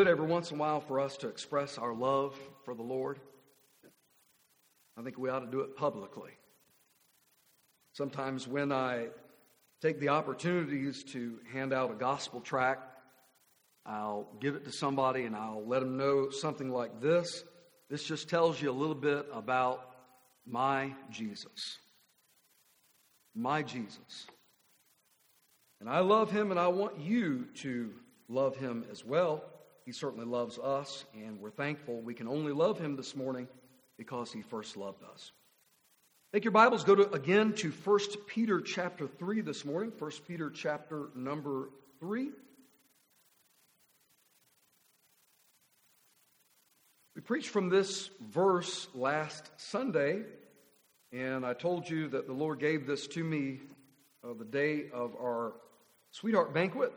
good every once in a while for us to express our love for the Lord? I think we ought to do it publicly. Sometimes when I take the opportunities to hand out a gospel tract, I'll give it to somebody and I'll let them know something like this. This just tells you a little bit about my Jesus. My Jesus. And I love Him, and I want you to love Him as well. He certainly loves us, and we're thankful we can only love Him this morning because He first loved us. Take your Bibles, go again to 1 Peter chapter 3 this morning. 1 Peter chapter number 3. We preached from this verse last Sunday, and I told you that the Lord gave this to me the day of our sweetheart banquet.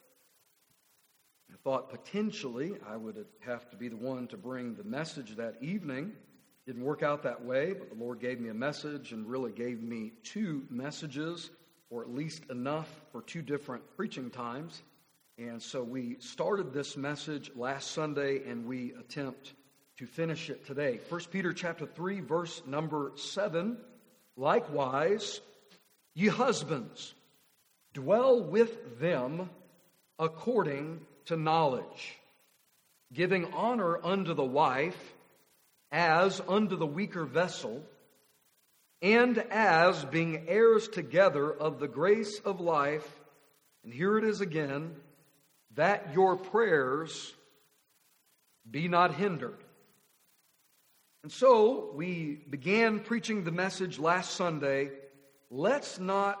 I thought potentially I would have to be the one to bring the message that evening. Didn't work out that way, but the Lord gave me a message and really gave me two messages, or at least enough for two different preaching times. And so we started this message last Sunday, and we attempt to finish it today. 1 Peter chapter 3, verse number 7. Likewise, ye husbands, dwell with them according to knowledge, giving honor unto the wife as unto the weaker vessel, and as being heirs together of the grace of life. And here it is again, that your prayers be not hindered. And so we began preaching the message last Sunday. Let's not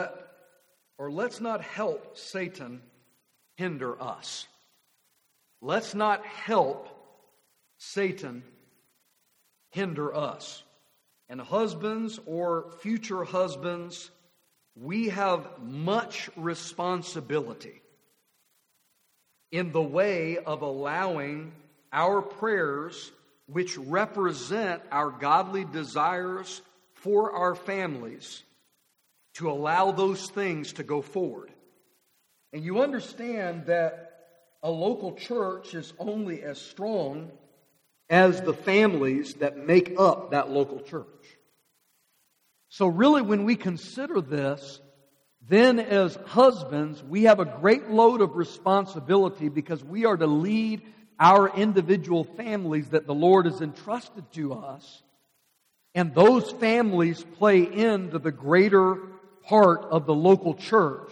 help Satan hinder us. Let's not help Satan hinder us. And husbands or future husbands, we have much responsibility in the way of allowing our prayers, which represent our godly desires for our families, to allow those things to go forward. And you understand that a local church is only as strong as the families that make up that local church. So really, when we consider this, then as husbands, we have a great load of responsibility because we are to lead our individual families that the Lord has entrusted to us. And those families play into the greater part of the local church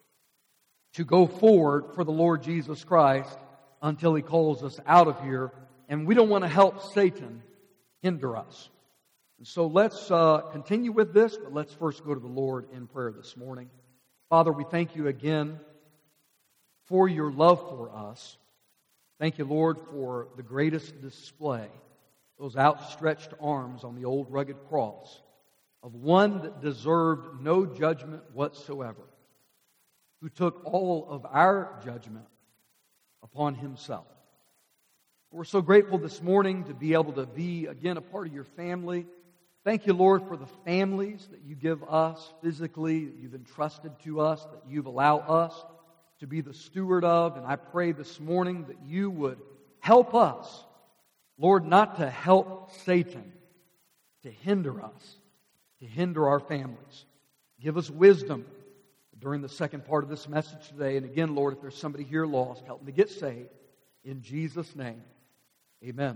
to go forward for the Lord Jesus Christ until He calls us out of here. And we don't want to help Satan hinder us. And so let's continue with this, but let's first go to the Lord in prayer this morning. Father, we thank You again for Your love for us. Thank You, Lord, for the greatest display, those outstretched arms on the old rugged cross of one that deserved no judgment whatsoever, who took all of our judgment upon Himself. We're so grateful this morning to be able to be again a part of Your family. Thank You, Lord, for the families that You give us physically, that You've entrusted to us, that You've allowed us to be the steward of. And I pray this morning that You would help us, Lord, not to help Satan to hinder us, to hinder our families. Give us wisdom during the second part of this message today. And again, Lord, if there's somebody here lost, help them to get saved. In Jesus' name, amen.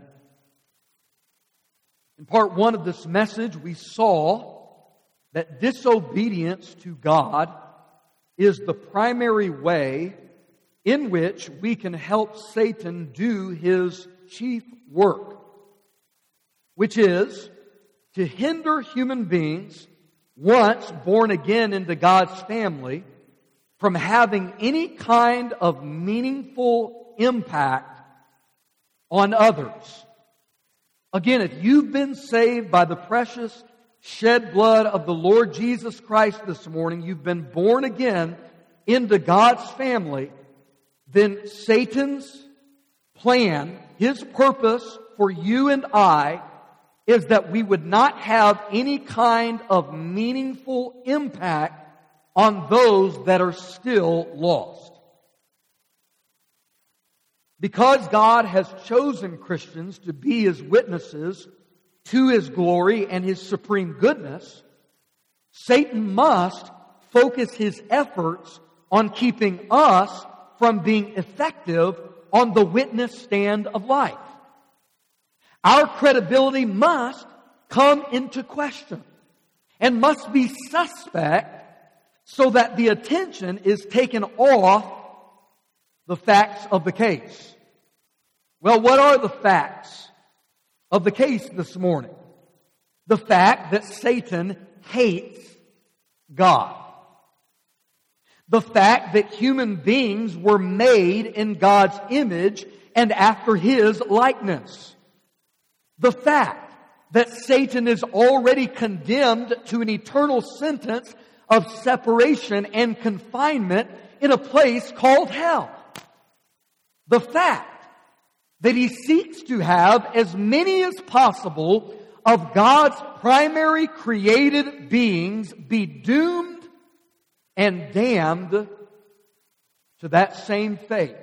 In part one of this message, we saw that disobedience to God is the primary way in which we can help Satan do his chief work, which is to hinder human beings, once born again into God's family, from having any kind of meaningful impact on others. Again, if you've been saved by the precious shed blood of the Lord Jesus Christ this morning, you've been born again into God's family, then Satan's plan, his purpose for you and I, is that we would not have any kind of meaningful impact on those that are still lost. Because God has chosen Christians to be His witnesses to His glory and His supreme goodness, Satan must focus his efforts on keeping us from being effective on the witness stand of life. Our credibility must come into question and must be suspect so that the attention is taken off the facts of the case. Well, what are the facts of the case this morning? The fact that Satan hates God. The fact that human beings were made in God's image and after His likeness. The fact that Satan is already condemned to an eternal sentence of separation and confinement in a place called hell. The fact that he seeks to have as many as possible of God's primary created beings be doomed and damned to that same fate.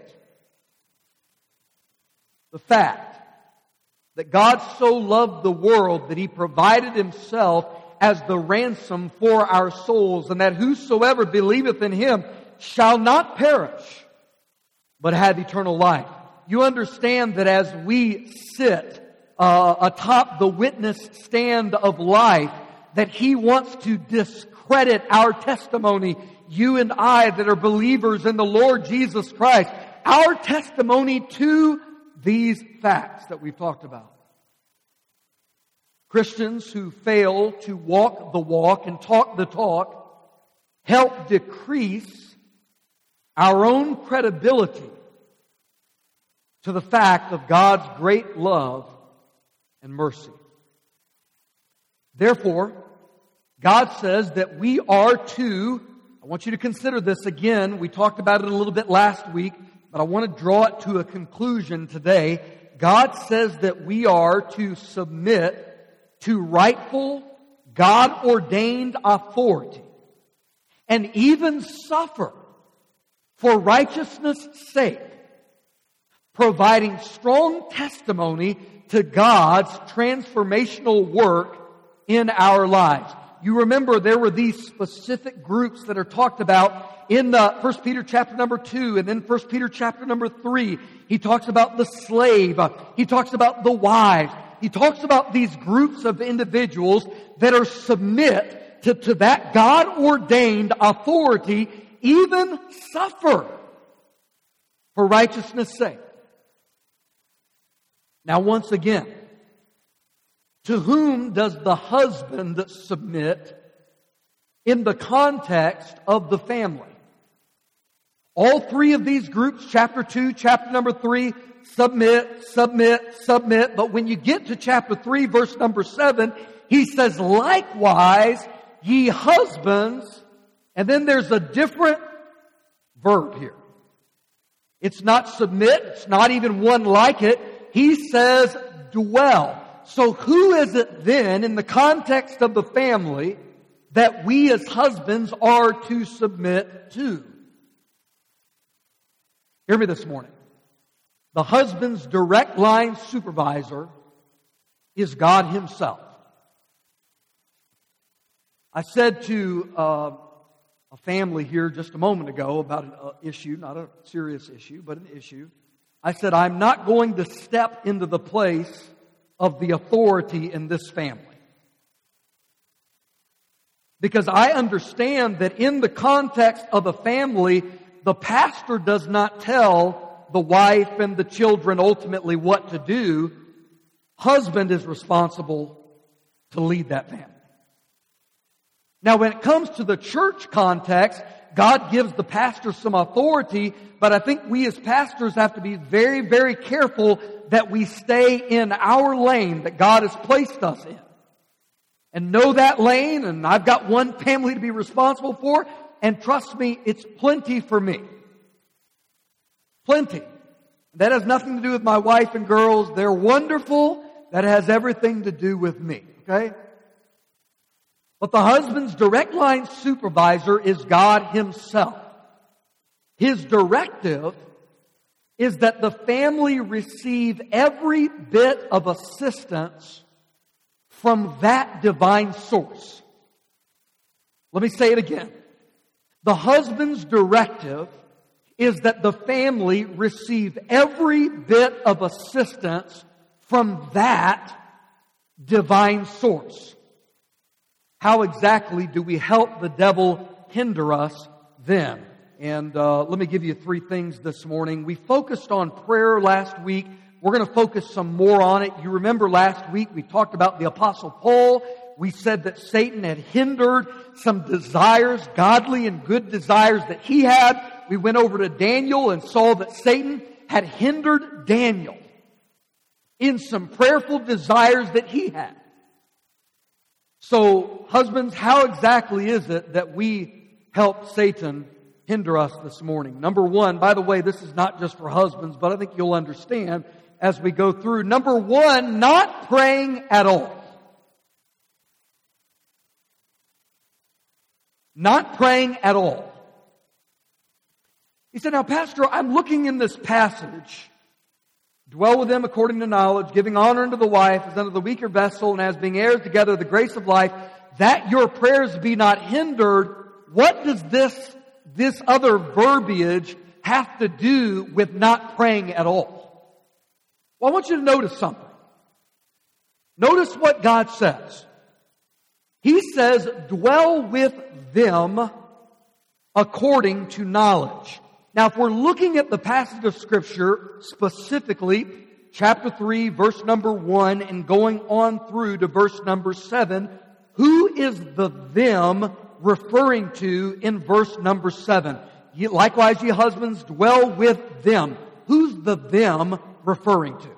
The fact that God so loved the world that He provided Himself as the ransom for our souls, and that whosoever believeth in Him shall not perish, but have eternal life. You understand that as we sit atop the witness stand of life, that He wants to discredit our testimony, you and I that are believers in the Lord Jesus Christ, our testimony to these facts that we've talked about. Christians who fail to walk the walk and talk the talk help decrease our own credibility to the fact of God's great love and mercy. Therefore, God says that we are to, I want you to consider this again. We talked about it a little bit last week, but I want to draw it to a conclusion today. God says that we are to submit to rightful, God-ordained authority and even suffer for righteousness' sake, providing strong testimony to God's transformational work in our lives. You remember there were these specific groups that are talked about in 1 Peter chapter number 2 and then 1 Peter chapter number 3. He talks about the slave. He talks about the wives. He talks about these groups of individuals that are submit to that God-ordained authority, even suffer for righteousness' sake. Now once again, to whom does the husband submit in the context of the family? All three of these groups, chapter 2, chapter number 3, submit, submit, submit. But when you get to chapter 3, verse number 7, he says, likewise, ye husbands, and then there's a different verb here. It's not submit, it's not even one like it. He says, dwell. So who is it then, in the context of the family, that we as husbands are to submit to? Hear me this morning. The husband's direct line supervisor is God Himself. I said to a family here just a moment ago about an issue, not a serious issue, but an issue. I said, I'm not going to step into the place of the authority in this family. Because I understand that in the context of a family, the pastor does not tell the wife and the children ultimately what to do. Husband is responsible to lead that family. Now, when it comes to the church context, God gives the pastor some authority, but I think we as pastors have to be very, very careful that we stay in our lane that God has placed us in. And know that lane, and I've got one family to be responsible for, and trust me, it's plenty for me. Plenty. That has nothing to do with my wife and girls. They're wonderful. That has everything to do with me. Okay? But the husband's direct line supervisor is God Himself. His directive is that the family receive every bit of assistance from that divine source. Let me say it again. The husband's directive is that the family receive every bit of assistance from that divine source. How exactly do we help the devil hinder us then? And let me give you 3 things this morning. We focused on prayer last week. We're going to focus some more on it. You remember last week we talked about the Apostle Paul. We said that Satan had hindered some desires, godly and good desires that he had. We went over to Daniel and saw that Satan had hindered Daniel in some prayerful desires that he had. So, husbands, how exactly is it that we help Satan hinder us this morning? Number 1, by the way, this is not just for husbands, but I think you'll understand as we go through. Number 1, not praying at all. Not praying at all. He said, now, Pastor, I'm looking in this passage. Dwell with them according to knowledge, giving honor unto the wife as unto the weaker vessel, and as being heirs together of the grace of life, that your prayers be not hindered. What does this other verbiage have to do with not praying at all? Well, I want you to notice something. Notice what God says. He says, dwell with them according to knowledge. Now, if we're looking at the passage of Scripture, specifically, chapter 3, verse number 1, and going on through to verse number 7, who is the them referring to in verse number 7? Likewise, ye husbands, dwell with them. Who's the them referring to?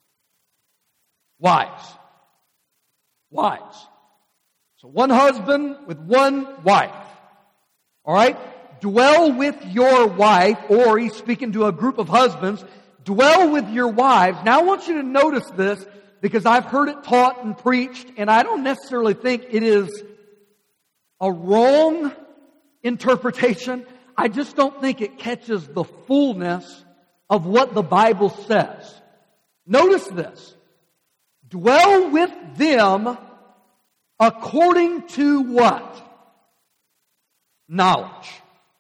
Wives. Wives. So one husband with one wife. All right? Dwell with your wife, or he's speaking to a group of husbands. Dwell with your wives. Now I want you to notice this because I've heard it taught and preached, and I don't necessarily think it is a wrong interpretation. I just don't think it catches the fullness of what the Bible says. Notice this. Dwell with them according to what? Knowledge.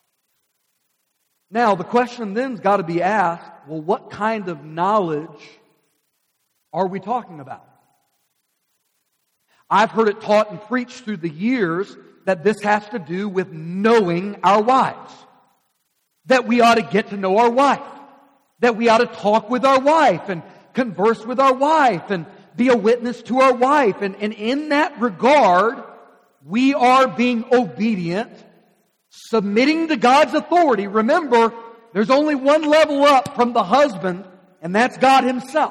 Now, the question then's got to be asked, well, what kind of knowledge are we talking about? I've heard it taught and preached through the years that this has to do with knowing our wives. That we ought to get to know our wife. That we ought to talk with our wife and converse with our wife and be a witness to our wife. And in that regard, we are being obedient, submitting to God's authority. Remember, there's only one level up from the husband, and that's God Himself.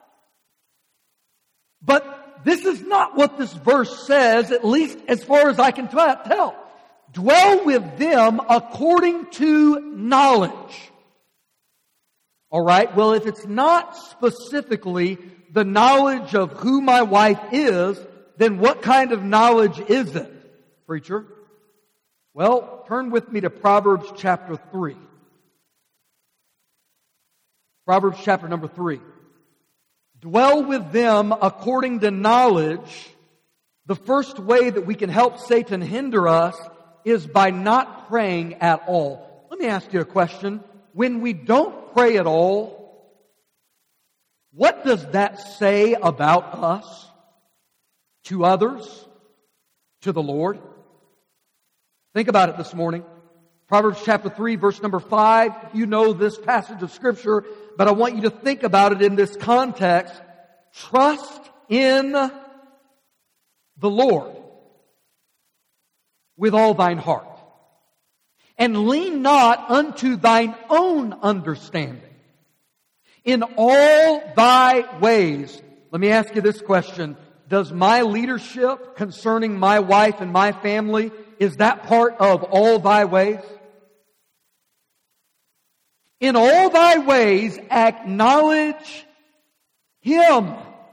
But this is not what this verse says, at least as far as I can tell. Dwell with them according to knowledge. All right, well, if it's not specifically the knowledge of who my wife is, then what kind of knowledge is it, preacher? Well, turn with me to Proverbs chapter 3. Proverbs chapter number 3. Dwell with them according to knowledge. The first way that we can help Satan hinder us is by not praying at all. Let me ask you a question. When we don't pray at all, what does that say about us? To others? To the Lord? Think about it this morning. Proverbs chapter 3, verse number 5. You know this passage of Scripture, but I want you to think about it in this context. Trust in the Lord with all thine heart, and lean not unto thine own understanding. In all thy ways. Let me ask you this question. Does my leadership concerning my wife and my family, is that part of all thy ways? In all thy ways acknowledge Him,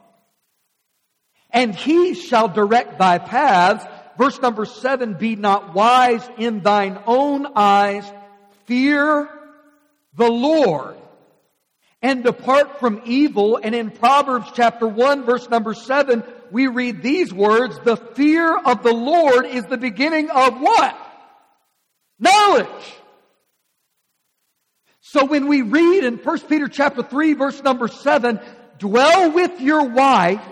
and He shall direct thy paths. Verse number 7, be not wise in thine own eyes, fear the Lord, and depart from evil. And in Proverbs chapter 1, verse number 7, we read these words, the fear of the Lord is the beginning of what? Knowledge. So when we read in 1 Peter chapter 3, verse number 7, dwell with your wife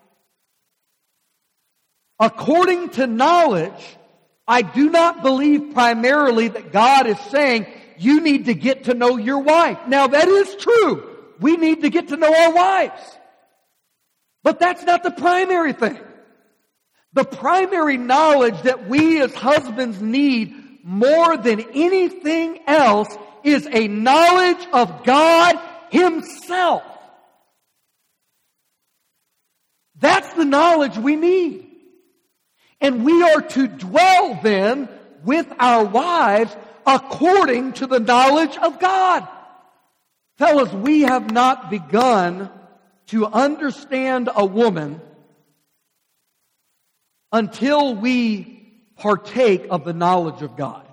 according to knowledge, I do not believe primarily that God is saying you need to get to know your wife. Now that is true. We need to get to know our wives. But that's not the primary thing. The primary knowledge that we as husbands need more than anything else is a knowledge of God Himself. That's the knowledge we need. And we are to dwell then with our wives according to the knowledge of God. Fellas, we have not begun to understand a woman until we partake of the knowledge of God.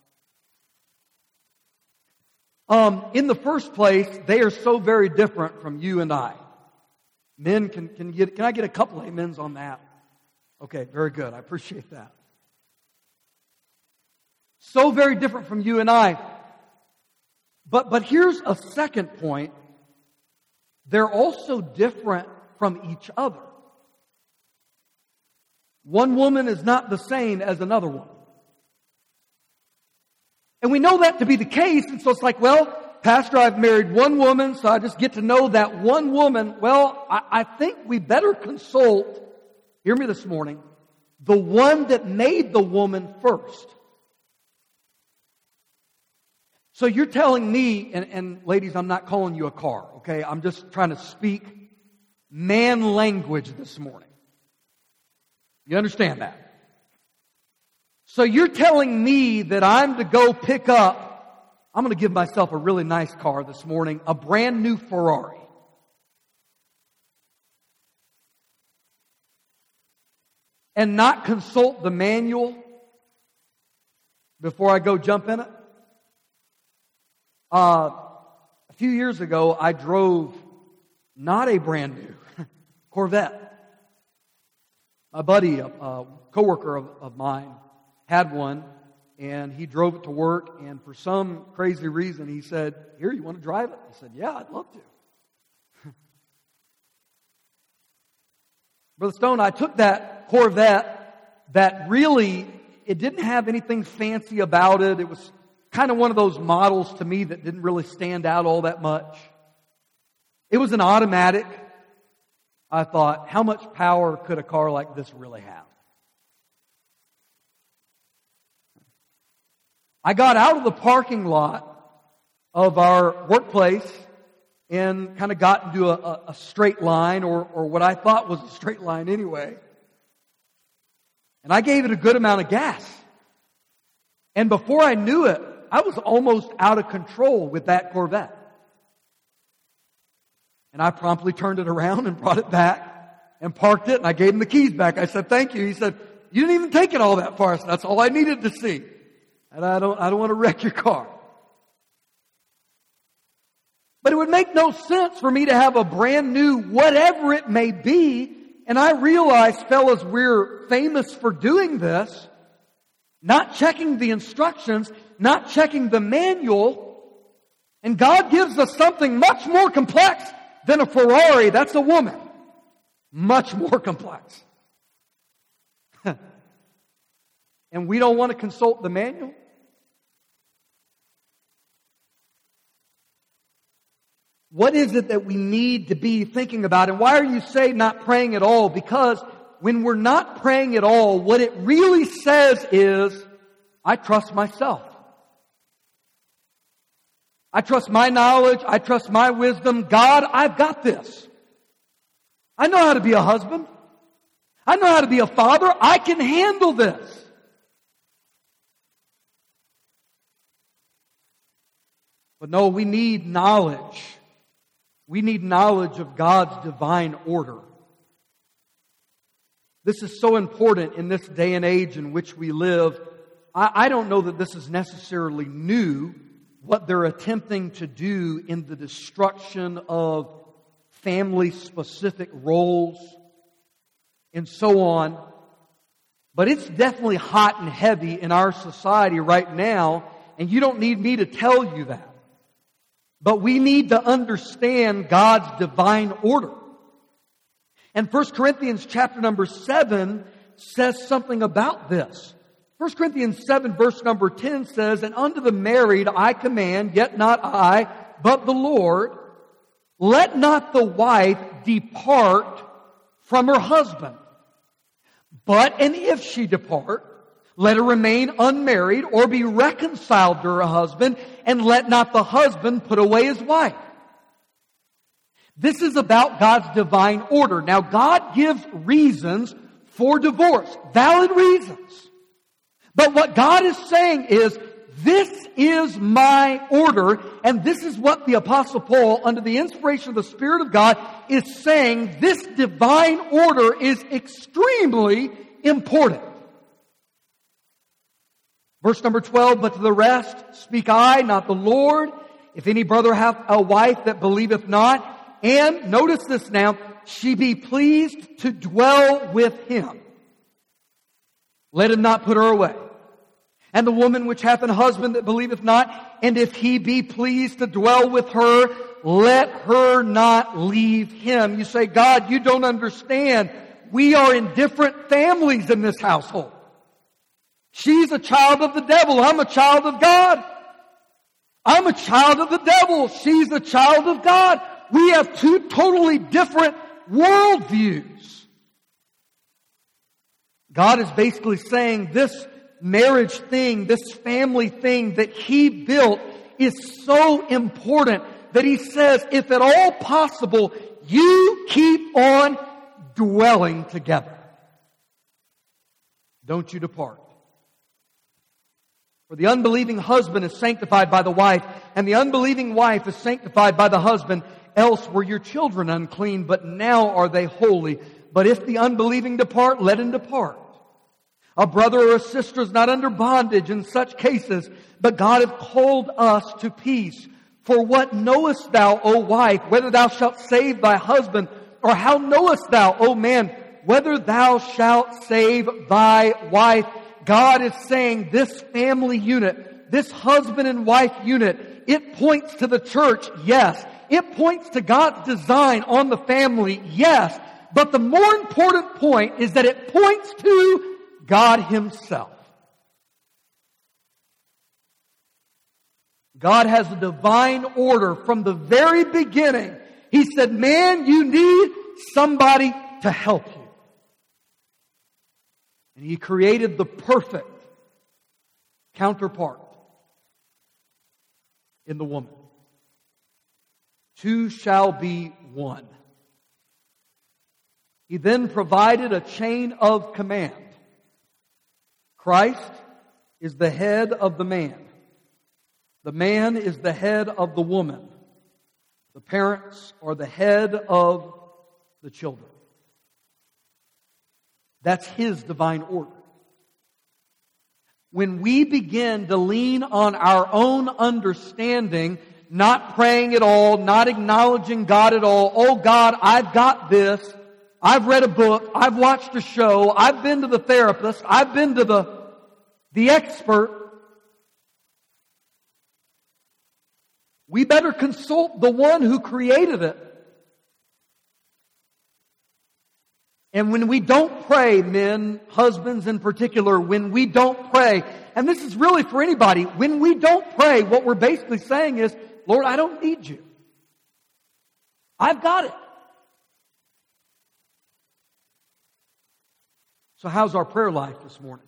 In the first place, they are so very different from you and I. Men, can I get a couple amens on that? Okay, very good. I appreciate that. So very different from you and I. But here's a second point. They're also different from each other. One woman is not the same as another woman. And we know that to be the case, and so it's like, well, Pastor, I've married one woman, so I just get to know that one woman. Well, I think we better consult, hear me this morning, the one that made the woman first. So you're telling me, and ladies, I'm not calling you a car, okay? I'm just trying to speak man language this morning. You understand that? So you're telling me that I'm to go pick up, I'm going to give myself a really nice car this morning, a brand new Ferrari. And not consult the manual before I go jump in it? A few years ago, I drove not a brand new Corvette. My buddy, a coworker of mine, had one, and he drove it to work, and for some crazy reason, he said, "Here, you want to drive it?" I said, "Yeah, I'd love to." Brother Stone, I took that Corvette that really, it didn't have anything fancy about it. It was kind of one of those models to me that didn't really stand out all that much. It was an automatic. I thought, how much power could a car like this really have? I got out of the parking lot of our workplace and kind of got into a straight line, or what I thought was a straight line anyway. And I gave it a good amount of gas. And before I knew it, I was almost out of control with that Corvette. And I promptly turned it around and brought it back and parked it, and I gave him the keys back. I said, "Thank you." He said, "You didn't even take it all that far." I said, "That's all I needed to see. And I don't want to wreck your car." But it would make no sense for me to have a brand new whatever it may be. And I realize, fellas, we're famous for doing this. Not checking the instructions, not checking the manual. And God gives us something much more complex than a Ferrari. That's a woman. Much more complex. And we don't want to consult the manual? What is it that we need to be thinking about? And why are you saying not praying at all? Because when we're not praying at all, what it really says is, I trust myself. I trust my knowledge. I trust my wisdom. God, I've got this. I know how to be a husband. I know how to be a father. I can handle this. But no, we need knowledge. We need knowledge of God's divine order. This is so important in this day and age in which we live. I don't know that this is necessarily new, what they're attempting to do in the destruction of family-specific roles and so on. But it's definitely hot and heavy in our society right now, and you don't need me to tell you that. But we need to understand God's divine order. And 1 Corinthians chapter number 7 says something about this. 1 Corinthians 7 verse number 10 says, "And unto the married I command, yet not I, but the Lord, let not the wife depart from her husband. But, and if she depart, let her remain unmarried or be reconciled to her husband, and let not the husband put away his wife." This is about God's divine order. Now, God gives reasons for divorce, valid reasons. But what God is saying is, this is my order, and this is what the Apostle Paul, under the inspiration of the Spirit of God, is saying. This divine order is extremely important. Verse number 12, "But to the rest speak I, not the Lord. If any brother hath a wife that believeth not, and," notice this now, "she be pleased to dwell with him, let him not put her away. And the woman which hath an husband that believeth not, and if he be pleased to dwell with her, let her not leave him." You say, "God, you don't understand. We are in different families in this household. She's a child of the devil. I'm a child of God. I'm a child of the devil. She's a child of God. We have two totally different worldviews." God is basically saying this marriage thing, this family thing that He built is so important that He says, if at all possible, you keep on dwelling together. Don't you depart. For the unbelieving husband is sanctified by the wife, and the unbelieving wife is sanctified by the husband. Else were your children unclean, but now are they holy. But if the unbelieving depart, let him depart. A brother or a sister is not under bondage in such cases, but God hath called us to peace. For what knowest thou, O wife, whether thou shalt save thy husband? Or how knowest thou, O man, whether thou shalt save thy wife? God is saying this family unit, this husband and wife unit, it points to the church, yes. It points to God's design on the family, yes. But the more important point is that it points to God Himself. God has a divine order from the very beginning. He said, man, you need somebody to help you. And He created the perfect counterpart in the woman. Two shall be one. He then provided a chain of command. Christ is the head of the man. The man is the head of the woman. The parents are the head of the children. That's His divine order. When we begin to lean on our own understanding, not praying at all, not acknowledging God at all, oh God, I've got this, I've read a book, I've watched a show, I've been to the therapist, I've been to the expert. We better consult the one who created it. And when we don't pray, men, husbands in particular, when we don't pray, and this is really for anybody, when we don't pray, what we're basically saying is, Lord, I don't need you. I've got it. So how's our prayer life this morning?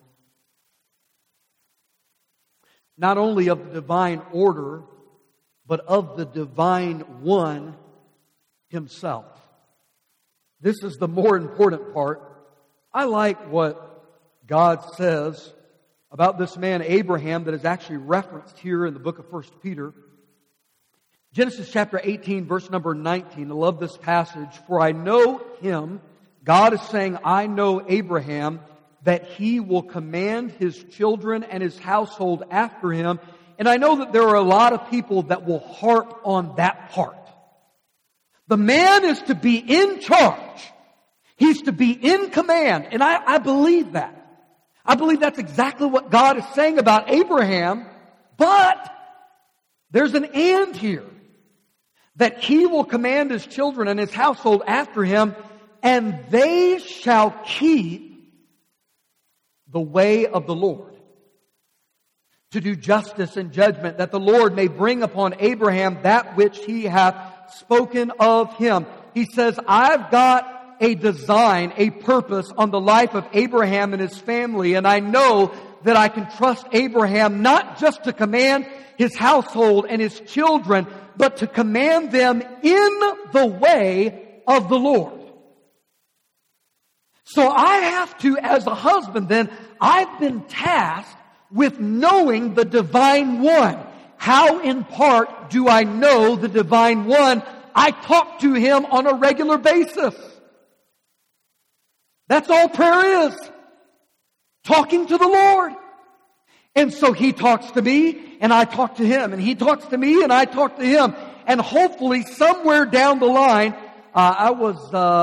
Not only of the divine order, but of the divine one Himself. This is the more important part. I like what God says about this man Abraham that is actually referenced here in the book of 1 Peter. Genesis chapter 18, verse number 19. I love this passage. For I know him, God is saying, I know Abraham, that he will command his children and his household after him, And I know that there are a lot of people that will harp on that part. The man is to be in charge. He's to be in command. And I believe that. I believe that's exactly what God is saying about Abraham. But there's an and here. That he will command his children and his household after him, and they shall keep the way of the Lord, to do justice and judgment, that the Lord may bring upon Abraham that which he hath spoken of him. He says, I've got a design, a purpose on the life of Abraham and his family, and I know that I can trust Abraham not just to command his household and his children, but to command them in the way of the Lord. So I have to, as a husband then, I've been tasked with knowing the divine one. How in part do I know the divine one? I talk to him on a regular basis. That's all prayer is. Talking to the Lord. And so he talks to me, and I talk to him. And he talks to me, and I talk to him. And hopefully somewhere down the line, I was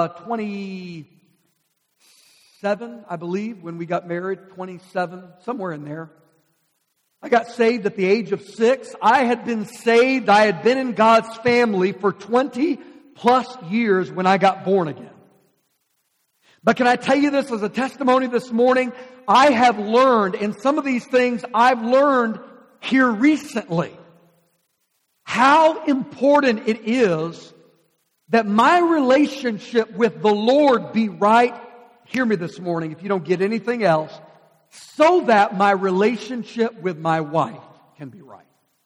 27, I believe, when we got married. 27, somewhere in there. I got saved at the age of 6. I had been saved. I had been in God's family for 20 plus years when I got born again. But can I tell you this as a testimony this morning? I have learned, and some of these things I've learned here recently, how important it is that my relationship with the Lord be right. Hear me this morning if you don't get anything else, so that my relationship with my wife can be right.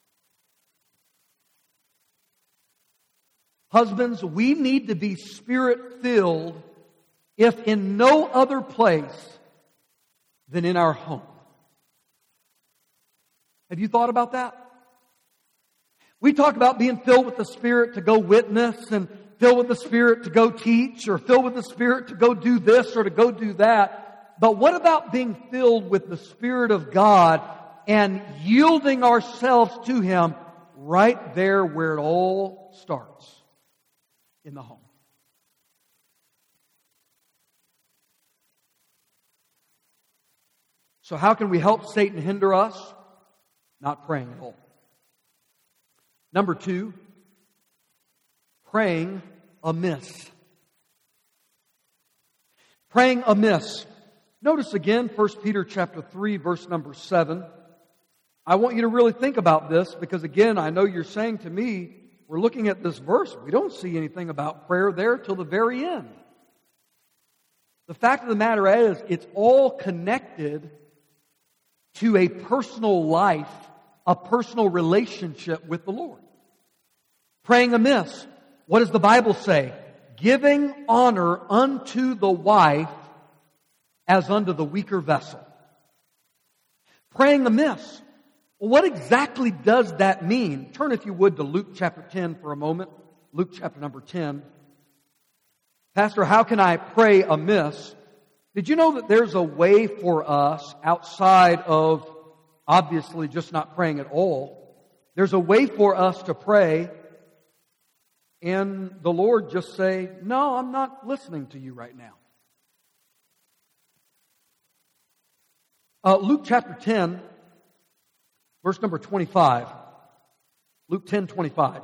Husbands, we need to be Spirit-filled if in no other place than in our home. Have you thought about that? We talk about being filled with the Spirit to go witness, and filled with the Spirit to go teach, or filled with the Spirit to go do this or to go do that. But what about being filled with the Spirit of God and yielding ourselves to Him right there where it all starts, in the home? So how can we help Satan hinder us? Not praying at all. Number 2, praying amiss. Praying amiss. Notice again 1 Peter chapter 3, verse number 7. I want you to really think about this because again, I know you're saying to me, we're looking at this verse, we don't see anything about prayer there till the very end. The fact of the matter is, it's all connected to a personal life, a personal relationship with the Lord. Praying amiss. What does the Bible say? Giving honor unto the wife as unto the weaker vessel. Praying amiss. Well, what exactly does that mean? Turn, if you would, to Luke chapter 10 for a moment. Luke chapter number 10. Pastor, how can I pray amiss? Did you know that there's a way for us outside of obviously just not praying at all? There's a way for us to pray and the Lord just say, no, I'm not listening to you right now. Luke chapter 10, verse number 25. Luke 10:25.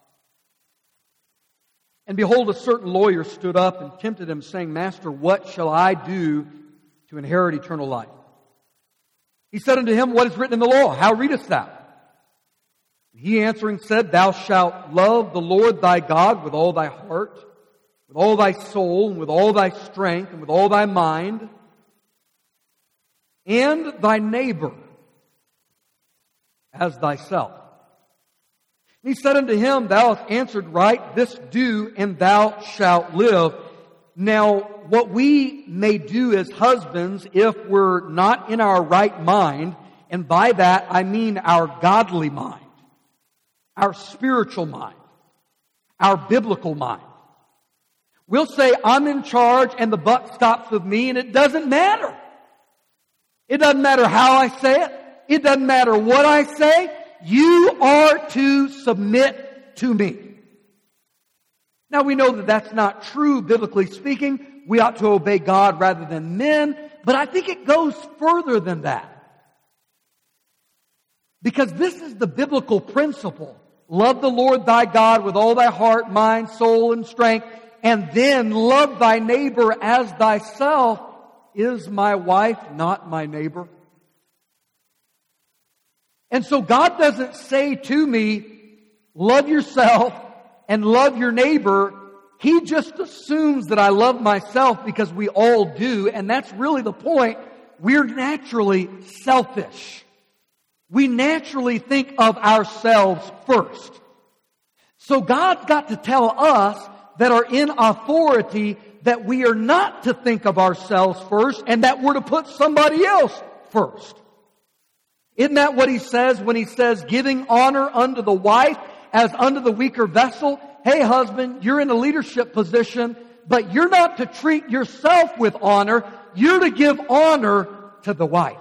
And behold, a certain lawyer stood up and tempted him, saying, Master, what shall I do to inherit eternal life? He said unto him, What is written in the law? How readest thou? He answering said, Thou shalt love the Lord thy God with all thy heart, with all thy soul, and with all thy strength, and with all thy mind, and thy neighbor as thyself. And he said unto him, Thou hast answered right, this do, and thou shalt live. Now, what we may do as husbands, if we're not in our right mind, and by that I mean our godly mind, our spiritual mind, our biblical mind, we'll say, I'm in charge and the buck stops with me, and it doesn't matter. It doesn't matter how I say it. It doesn't matter what I say. you are to submit to me. Now we know that that's not true, biblically speaking. We ought to obey God rather than men. But I think it goes further than that. Because this is the biblical principle. Love the Lord thy God with all thy heart, mind, soul, and strength. And then love thy neighbor as thyself. Is my wife not my neighbor? And so God doesn't say to me, love yourself and love your neighbor. He just assumes that I love myself because we all do. And that's really the point. We're naturally selfish. We naturally think of ourselves first. So God's got to tell us that are in authority that we are not to think of ourselves first and that we're to put somebody else first. Isn't that what He says when He says giving honor unto the wife as unto the weaker vessel? Hey husband, you're in a leadership position, but you're not to treat yourself with honor. You're to give honor to the wife.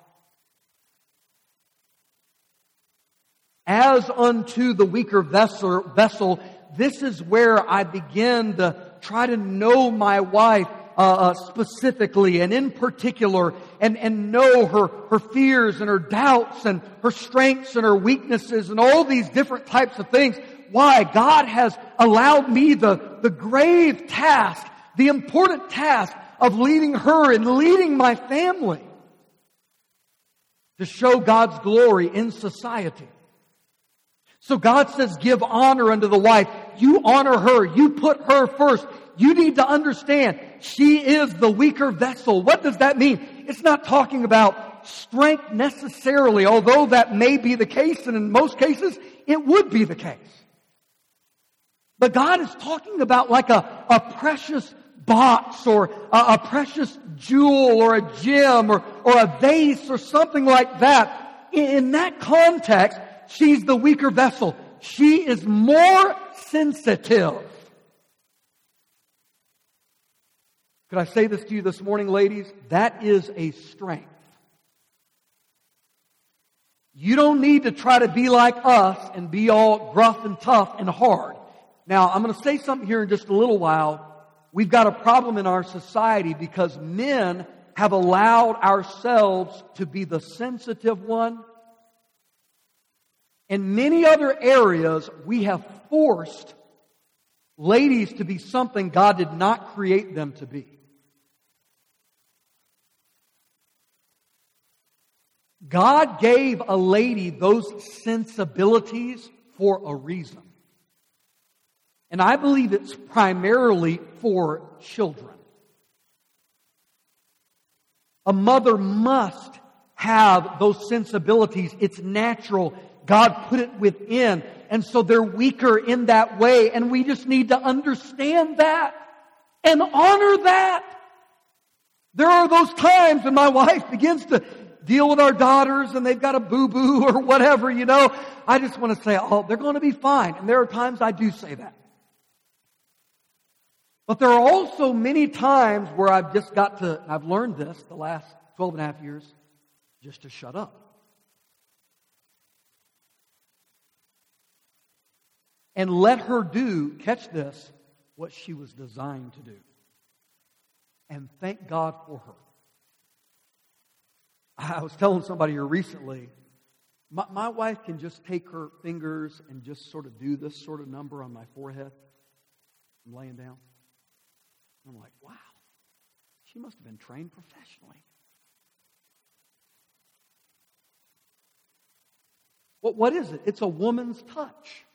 As unto the weaker vessel, this is where I begin to try to know my wife specifically and in particular and know her fears and her doubts and her strengths and her weaknesses and all these different types of things. Why? God has allowed me the grave task, the important task of leading her and leading my family to show God's glory in society. So God says, give honor unto the wife. You honor her. You put her first. You need to understand, she is the weaker vessel. What does that mean? It's not talking about strength necessarily, although that may be the case, and in most cases, it would be the case. But God is talking about like a precious box or a precious jewel or a gem or a vase or something like that. In that context, she's the weaker vessel. She is more sensitive. Could I say this to you this morning, ladies? That is a strength. You don't need to try to be like us and be all gruff and tough and hard. Now, I'm going to say something here in just a little while. We've got a problem in our society because men have allowed ourselves to be the sensitive one. In many other areas, we have forced ladies to be something God did not create them to be. God gave a lady those sensibilities for a reason. And I believe it's primarily for children. A mother must have those sensibilities. It's natural. God put it within. And so they're weaker in that way. And we just need to understand that and honor that. There are those times when my wife begins to deal with our daughters and they've got a boo-boo or whatever, you know. I just want to say, oh, they're going to be fine. And there are times I do say that. But there are also many times where I've learned this the last 12 and a half years, just to shut up. And let her do, catch this, what she was designed to do. And thank God for her. I was telling somebody here recently, my wife can just take her fingers and just sort of do this sort of number on my forehead. I'm laying down. I'm like, wow, she must have been trained professionally. What is it? It's a woman's touch.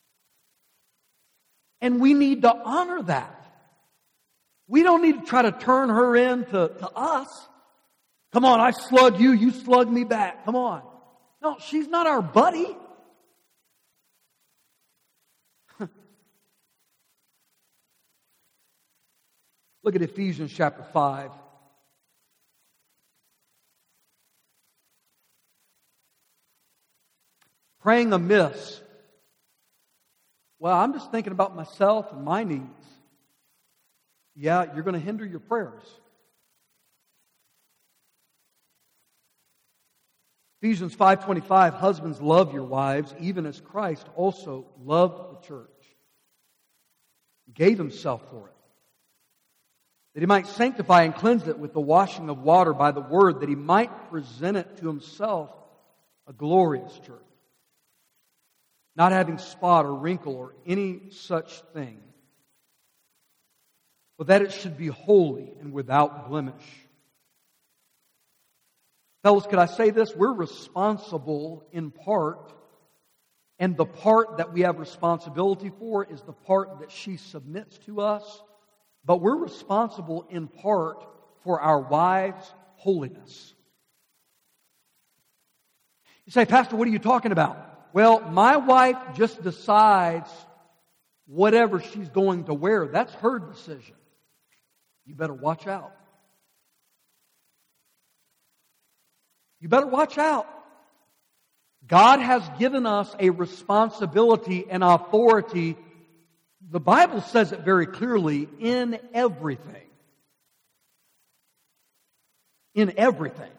And we need to honor that. We don't need to try to turn her into us. Come on, I slug you, you slug me back. Come on. No, she's not our buddy. Look at Ephesians chapter 5. Praying amiss. Well, I'm just thinking about myself and my needs. Yeah, you're going to hinder your prayers. Ephesians 5:25, husbands, love your wives, even as Christ also loved the church. He gave himself for it, that he might sanctify and cleanse it with the washing of water by the word, that he might present it to himself a glorious church, not having spot or wrinkle or any such thing, but that it should be holy and without blemish. Fellas, could I say this? We're responsible in part, and the part that we have responsibility for is the part that she submits to us, but we're responsible in part for our wives' holiness. You say, Pastor, what are you talking about? Well, my wife just decides whatever she's going to wear. That's her decision. You better watch out. You better watch out. God has given us a responsibility and authority. The Bible says it very clearly, in everything. In everything.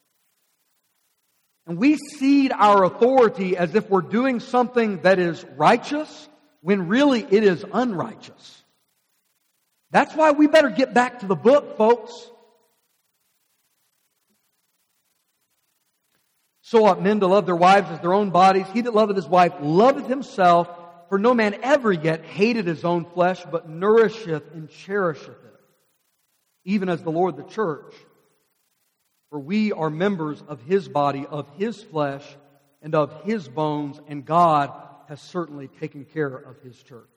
And we cede our authority as if we're doing something that is righteous, when really it is unrighteous. That's why we better get back to the book, folks. So ought men to love their wives as their own bodies. He that loveth his wife loveth himself. For no man ever yet hated his own flesh, but nourisheth and cherisheth it, even as the Lord the church. For we are members of his body, of his flesh, and of his bones, and God has certainly taken care of his church.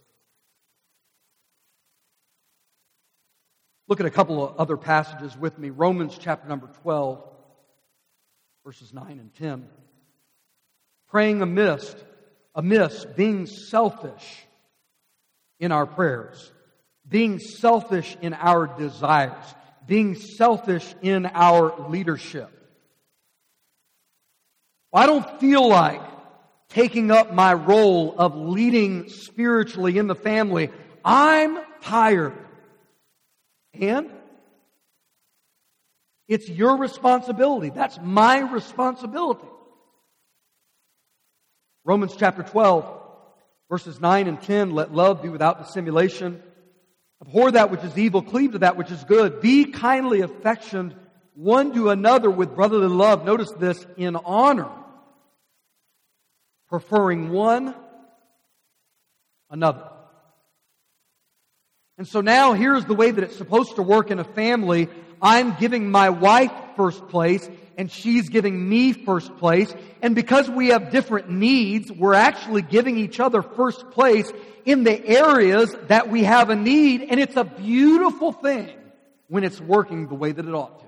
Look at a couple of other passages with me. Romans chapter number 12. Verses 9 and 10. Praying amiss, being selfish in our prayers, being selfish in our desires, being selfish in our leadership. I don't feel like taking up my role of leading spiritually in the family. I'm tired. And it's your responsibility. That's my responsibility. Romans chapter 12, verses 9 and 10. Let love be without dissimulation. Abhor that which is evil. Cleave to that which is good. Be kindly affectioned one to another with brotherly love. Notice this, in honor. Preferring one another. And so now here's the way that it's supposed to work in a family. I'm giving my wife first place, and she's giving me first place. And because we have different needs, we're actually giving each other first place in the areas that we have a need. And it's a beautiful thing when it's working the way that it ought to.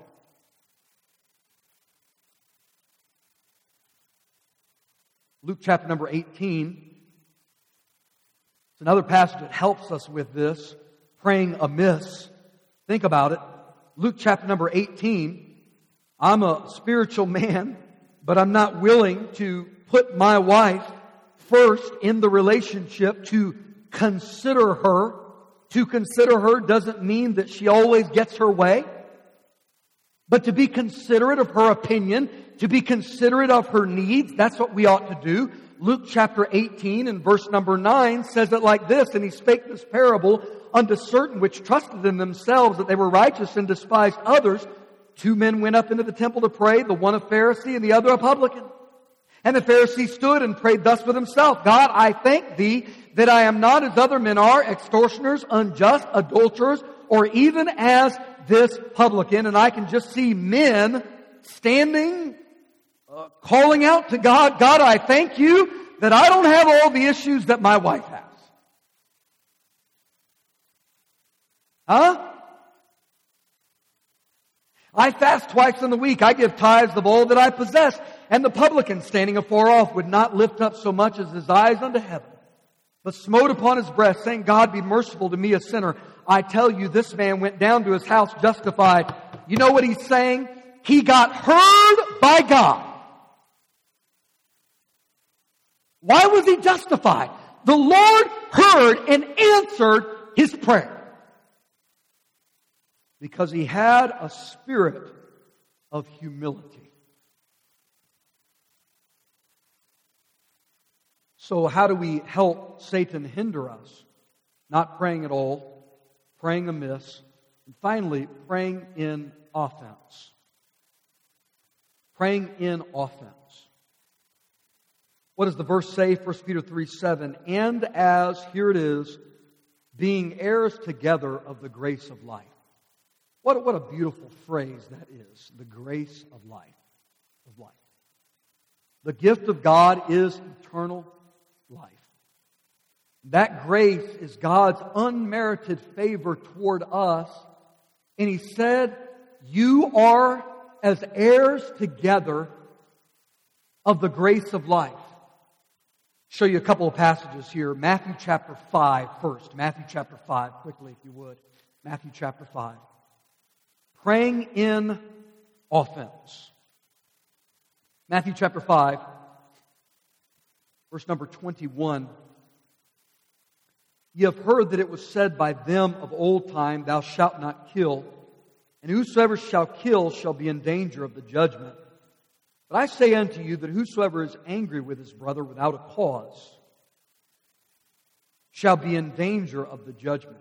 Luke chapter number 18. It's another passage that helps us with this. Praying amiss. Think about it. Luke chapter number 18. I'm a spiritual man, but I'm not willing to put my wife first in the relationship, to consider her. To consider her doesn't mean that she always gets her way, but to be considerate of her opinion, to be considerate of her needs. That's what we ought to do. Luke chapter 18 and verse number 9 says it like this, and he spake this parable unto certain which trusted in themselves that they were righteous and despised others. 2 men went up into the temple to pray, the one a Pharisee and the other a publican. And the Pharisee stood and prayed thus with himself, God, I thank thee that I am not as other men are, extortioners, unjust, adulterers, or even as this publican. And I can just see men standing, calling out to God, God, I thank you that I don't have all the issues that my wife has. Huh? I fast twice in the week. I give tithes of all that I possess. And the publican, standing afar off, would not lift up so much as his eyes unto heaven, but smote upon his breast, saying, God, be merciful to me, a sinner. I tell you, this man went down to his house justified. You know what he's saying? He got heard by God. Why was he justified? The Lord heard and answered his prayer. Because he had a spirit of humility. So how do we help Satan hinder us? Not praying at all, praying amiss, and finally, praying in offense. Praying in offense. What does the verse say? 1 Peter 3:7. And as, here it is, being heirs together of the grace of life. What a beautiful phrase that is. The grace of life. The gift of God is eternal life. That grace is God's unmerited favor toward us. And He said, you are as heirs together of the grace of life. Show you a couple of passages here. Matthew chapter 5 first. Matthew chapter 5, quickly if you would. Matthew chapter 5. Praying in offense. Matthew chapter 5, verse number 21. Ye have heard that it was said by them of old time, Thou shalt not kill, and whosoever shall kill shall be in danger of the judgment. But I say unto you that whosoever is angry with his brother without a cause shall be in danger of the judgment.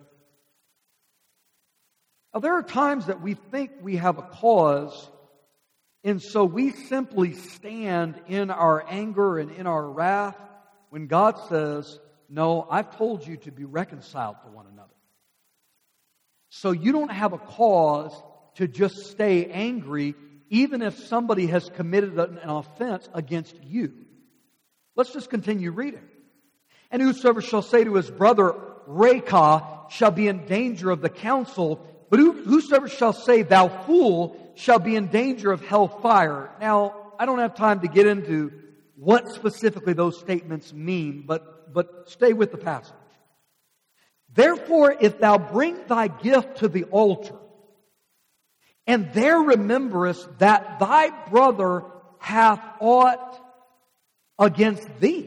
Now, there are times that we think we have a cause, and so we simply stand in our anger and in our wrath when God says, no, I've told you to be reconciled to one another. So you don't have a cause to just stay angry even if somebody has committed an offense against you. Let's just continue reading. And whosoever shall say to his brother, Rekah, shall be in danger of the council, but whosoever shall say, Thou fool, shall be in danger of hellfire. Now, I don't have time to get into what specifically those statements mean, but stay with the passage. Therefore, if thou bring thy gift to the altar, and there rememberest that thy brother hath aught against thee,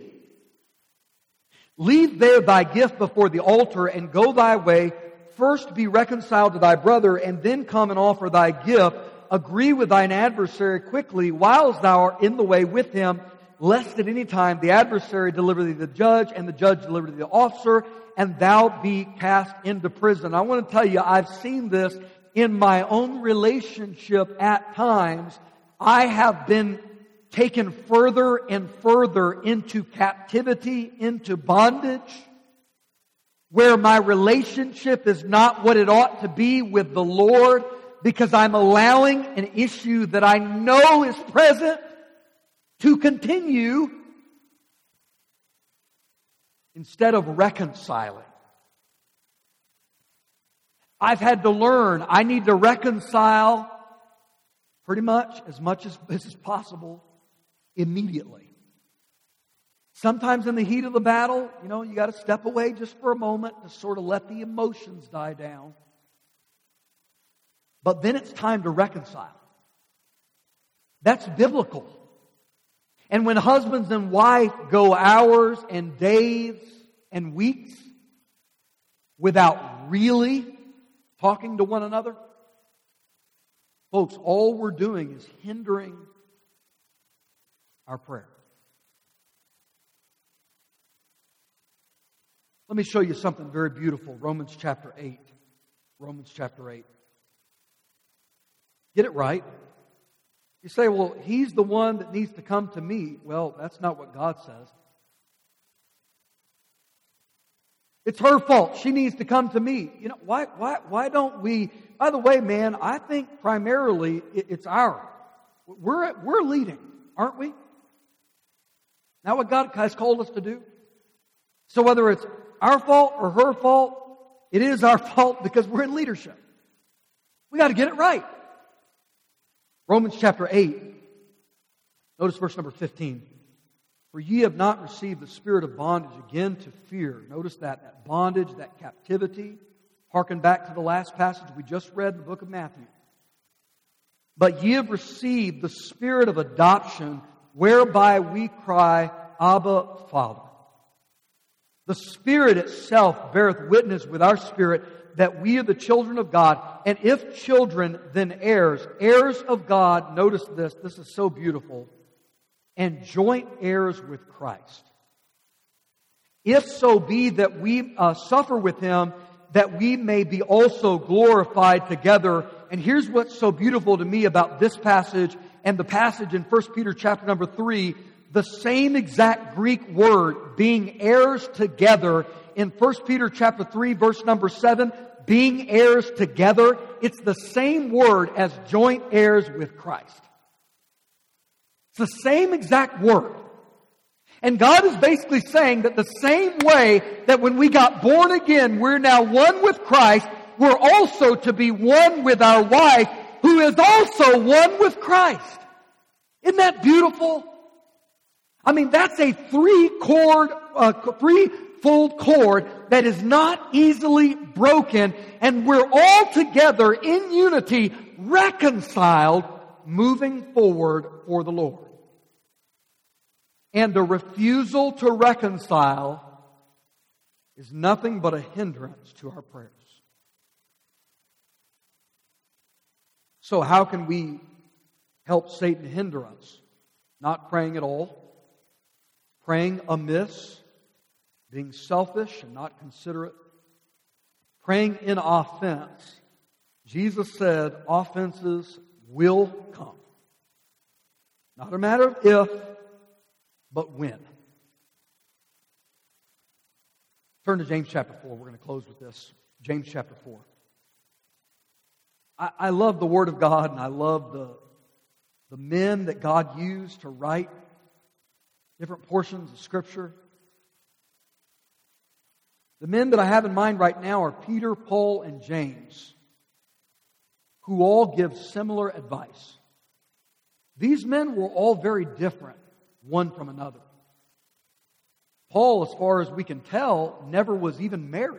leave there thy gift before the altar, and go thy way. First be reconciled to thy brother, and then come and offer thy gift. Agree with thine adversary quickly, whiles thou art in the way with him, lest at any time the adversary deliver thee to the judge, and the judge deliver thee to the officer, and thou be cast into prison. I want to tell you, I've seen this in my own relationship at times. I have been taken further and further into captivity, into bondage, where my relationship is not what it ought to be with the Lord, because I'm allowing an issue that I know is present to continue instead of reconciling. I've had to learn I need to reconcile pretty much as is possible immediately. Sometimes in the heat of the battle, you got to step away just for a moment to sort of let the emotions die down. But then it's time to reconcile. That's biblical. And when husbands and wife go hours and days and weeks without really talking to one another, folks, all we're doing is hindering our prayer. Let me show you something very beautiful. Romans chapter 8. Romans chapter 8. Get it right. You say, well, he's the one that needs to come to me. Well, that's not what God says. It's her fault. She needs to come to me. Why don't we? By the way, man, I think primarily it's our. We're leading, aren't we? Now what God has called us to do. So whether it's our fault or her fault, it is our fault because we're in leadership. We got to get it right. Romans chapter 8. Notice verse number 15. For ye have not received the spirit of bondage again to fear. Notice that bondage, that captivity. Harken back to the last passage we just read in the book of Matthew. But ye have received the spirit of adoption, whereby we cry, Abba, Father. The Spirit itself beareth witness with our spirit that we are the children of God. And if children, then heirs. Heirs of God, notice this is so beautiful. And joint heirs with Christ. if so be that we suffer with Him, that we may be also glorified together. And here's what's so beautiful to me about this passage and the passage in 1 Peter chapter number 3, the same exact Greek word, being heirs together, in 1 Peter chapter 3 verse number 7, being heirs together, it's the same word as joint heirs with Christ. It's the same exact word. And God is basically saying that the same way that when we got born again, we're now one with Christ, we're also to be one with our wife, who is also one with Christ. Isn't that beautiful? I mean, that's a threefold cord that is not easily broken, and we're all together in unity, reconciled, moving forward for the Lord. And the refusal to reconcile is nothing but a hindrance to our prayers. So how can we help Satan hinder us? Not praying at all, praying amiss, being selfish and not considerate, praying in offense. Jesus said offenses will come. Not a matter of if, but when. Turn to James chapter 4. We're going to close with this. James chapter 4. I love the Word of God, and I love the men that God used to write different portions of Scripture. The men that I have in mind right now are Peter, Paul, and James, who all give similar advice. These men were all very different, one from another. Paul, as far as we can tell, never was even married.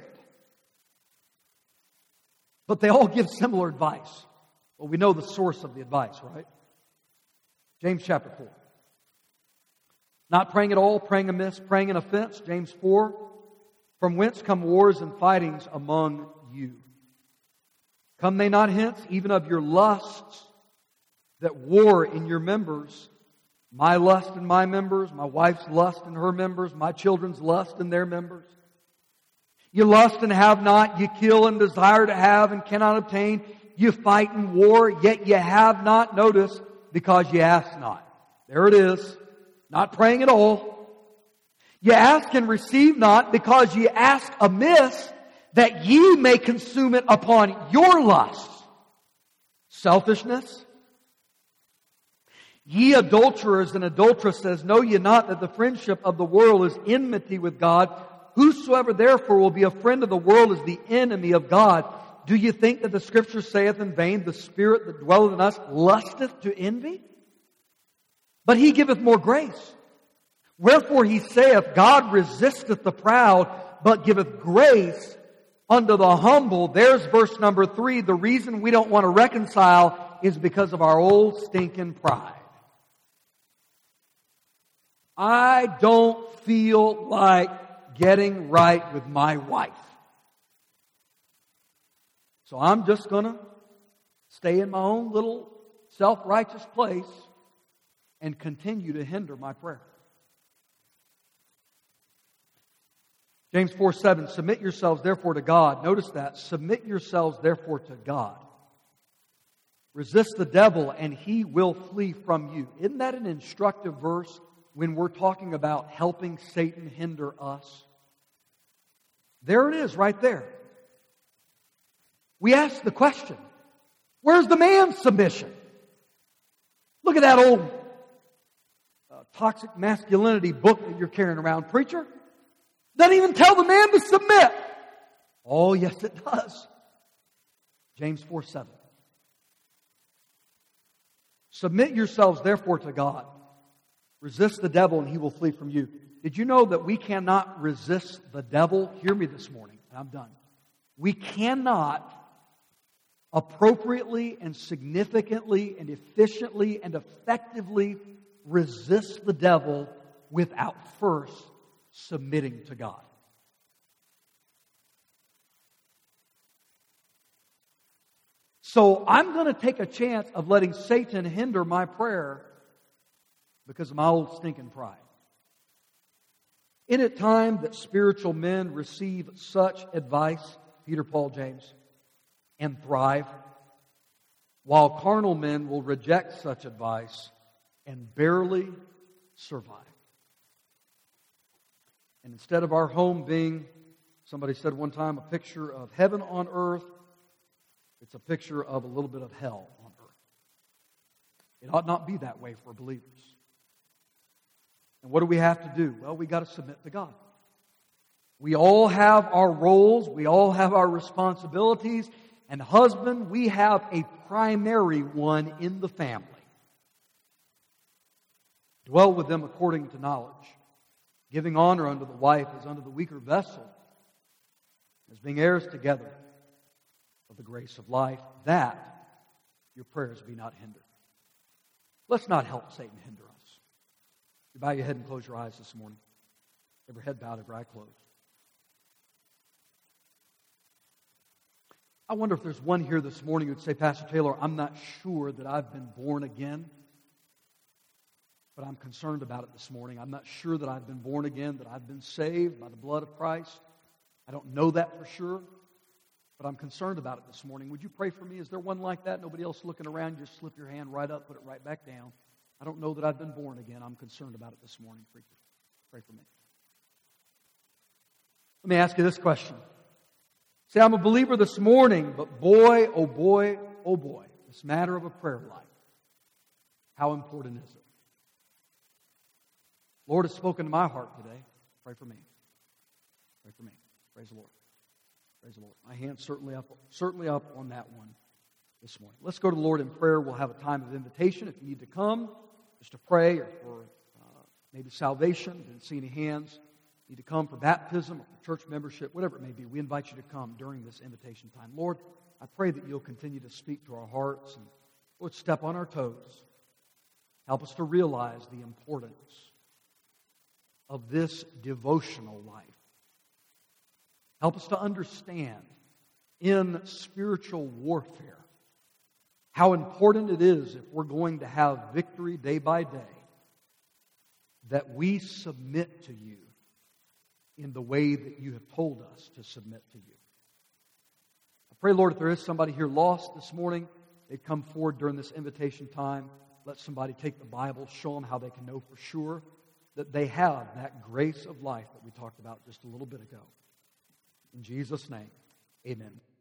But they all give similar advice. Well, we know the source of the advice, right? James chapter 4. Not praying at all, praying amiss, praying in offense. James 4. From whence come wars and fightings among you? Come they not hence, even of your lusts that war in your members? My lust in my members, my wife's lust in her members, my children's lust in their members. You lust and have not, you kill and desire to have and cannot obtain. You fight and war, yet you have not, notice, because you ask not. There it is. Not praying at all. You ask and receive not, because ye ask amiss, that ye may consume it upon your lusts. Selfishness. Ye adulterers and adulteresses, know ye not that the friendship of the world is enmity with God? Whosoever therefore will be a friend of the world is the enemy of God. Do you think that the Scripture saith in vain, the Spirit that dwelleth in us lusteth to envy? But He giveth more grace. Wherefore He saith, God resisteth the proud, but giveth grace unto the humble. There's verse number 3. The reason we don't want to reconcile is because of our old stinking pride. I don't feel like getting right with my wife. So I'm just going to stay in my own little self-righteous place and continue to hinder my prayer. James 4:7, submit yourselves therefore to God. Notice that. Submit yourselves therefore to God. Resist the devil and he will flee from you. Isn't that an instructive verse when we're talking about helping Satan hinder us? There it is right there. We ask the question, where's the man's submission? Look at that old toxic masculinity book that you're carrying around, preacher. Doesn't even tell the man to submit. Oh, yes, it does. James 4:7. Submit yourselves therefore to God. Resist the devil and he will flee from you. Did you know that we cannot resist the devil? Hear me this morning, and I'm done. We cannot appropriately and significantly and efficiently and effectively resist the devil without first submitting to God. So I'm going to take a chance of letting Satan hinder my prayer because of my old stinking pride. Isn't it time that spiritual men receive such advice, Peter, Paul, James, and thrive, while carnal men will reject such advice and barely survive? And instead of our home being, somebody said one time, a picture of heaven on earth, it's a picture of a little bit of hell on earth. It ought not be that way for believers. And what do we have to do? Well, we got to submit to God. We all have our roles. We all have our responsibilities. And husband, we have a primary one in the family. Dwell with them according to knowledge, giving honor unto the wife as unto the weaker vessel, as being heirs together of the grace of life, that your prayers be not hindered. Let's not help Satan hinder us. You bow your head and close your eyes this morning. Every head bowed, every eye closed. I wonder if there's one here this morning who would say, Pastor Taylor, I'm not sure that I've been born again, but I'm concerned about it this morning. I'm not sure that I've been born again, that I've been saved by the blood of Christ. I don't know that for sure, but I'm concerned about it this morning. Would you pray for me? Is there one like that? Nobody else looking around? Just slip your hand right up, put it right back down. I don't know that I've been born again. I'm concerned about it this morning. Pray for me. Let me ask you this question. Say, I'm a believer this morning, but boy, oh boy, oh boy, this matter of a prayer life, how important is it? Lord has spoken to my heart today. Pray for me. Pray for me. Praise the Lord. Praise the Lord. My hand's certainly up on that one this morning. Let's go to the Lord in prayer. We'll have a time of invitation if you need to come, just to pray, or for maybe salvation. Didn't see any hands. Need to come for baptism or for church membership, whatever it may be. We invite you to come during this invitation time. Lord, I pray that you'll continue to speak to our hearts and, Lord, step on our toes. Help us to realize the importance of this devotional life. Help us to understand in spiritual warfare how important it is, if we're going to have victory day by day, that we submit to you in the way that you have told us to submit to you. I pray, Lord, if there is somebody here lost this morning, they'd come forward during this invitation time. Let somebody take the Bible, show them how they can know for sure that they have that grace of life that we talked about just a little bit ago. In Jesus' name, amen.